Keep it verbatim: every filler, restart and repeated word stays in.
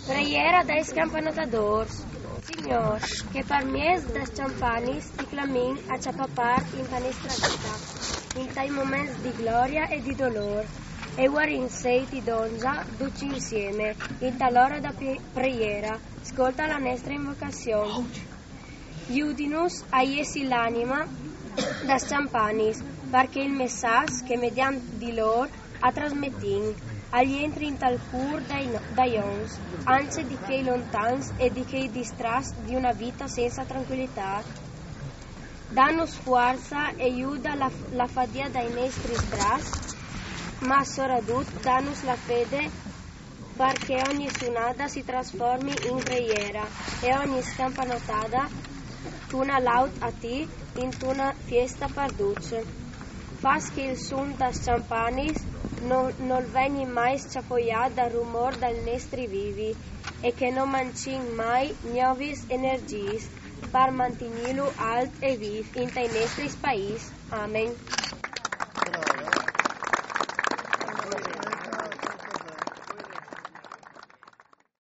Preiera dai campanotadors. Signor, que per mies das champanis ti clamin a chapapart in ta nostra vita, in tai moments di gloria e di dolor, e guarin sei ti dongia, duci insieme, in tal'ora da preiera, ascolta la nostra invocazione. Iudinus aiesi l'anima das champanis, perché il messaggio che mediante di lor a trasmettin, agli entri in tal cur dai ons, anche di che lontans e di che distras di una vita senza tranquillità. Danus forza e aiuta la, la fadia dai nostri stras, ma soprattutto danus la fede perché ogni suonata si trasformi in preghiera e ogni scampanotada tuna laut a ti in una fiesta perduce. Fas che il suon das champanis non, non veni mai sciafoiat dal rumor dal nostri vivi e che non mancin mai nuovis energiis per mantenirlo alt e viv in tai nostri pais. Amen.